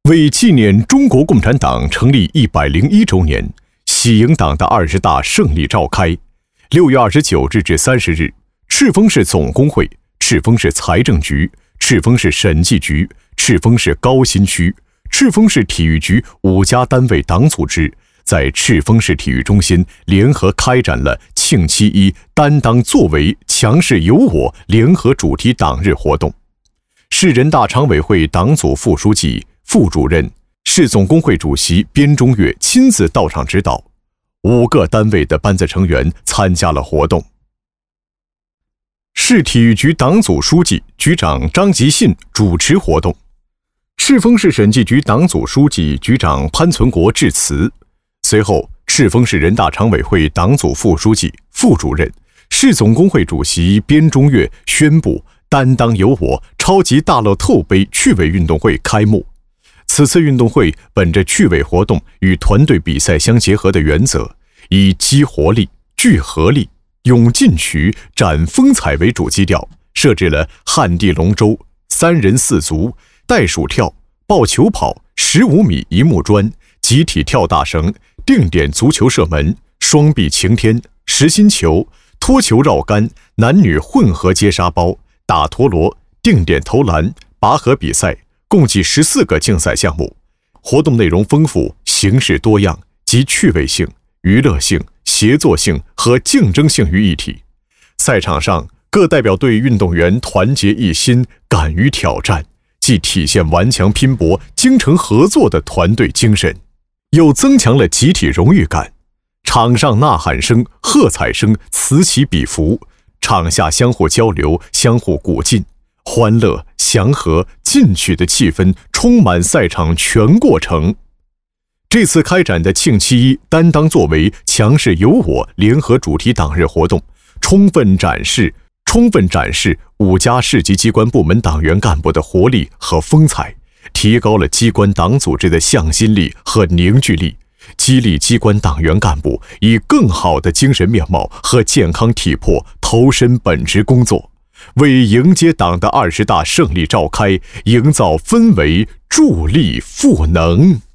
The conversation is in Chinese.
为纪念中国共产党成立101周年，喜迎党的20大胜利召开。6月29日至30日，赤峰市总工会、赤峰市财政局、赤峰市审计局、赤峰市高新区、赤峰市体育局5家单位党组织在赤峰市体育中心联合开展了庆7·1担当作为强势有我联合主题党日活动。市人大常委会党组副书记、副主任、市总工会主席边中岳亲自到场指导，5个单位的班子成员参加了活动。市体育局党组书记、局长张吉信主持活动。赤峰市审计局党组书记、局长潘存国致辞。随后，赤峰市人大常委会党组副书记、副主任、市总工会主席边中岳宣布担当有我超级大乐透杯趣味运动会开幕。此次运动会本着趣味活动与团队比赛相结合的原则，以激活力、聚合力、涌进取、展风采为主基调，设置了旱地龙舟、3人4足、袋鼠跳、抱球跑、15米一木砖、集体跳大绳、定点足球射门、双臂擎天、实心球、脱球绕杆、男女混合接沙包、打陀螺、定点投篮、拔河比赛，共计14个竞赛项目。活动内容丰富，形式多样，集趣味性、娱乐性、协作性和竞争性于一体。赛场上，各代表队运动员团结一心，敢于挑战，既体现顽强拼搏、精诚合作的团队精神，又增强了集体荣誉感。场上呐喊声、喝彩声此起彼伏，场下相互交流、相互鼓劲，欢乐、祥和、进取的气氛充满赛场全过程。这次开展的庆7·1担当作为强势有我联合主题党日活动，充分展示5家市级机关部门党员干部的活力和风采，提高了机关党组织的向心力和凝聚力，激励机关党员干部以更好的精神面貌和健康体魄投身本职工作，为迎接党的20大胜利召开营造氛围，助力赋能。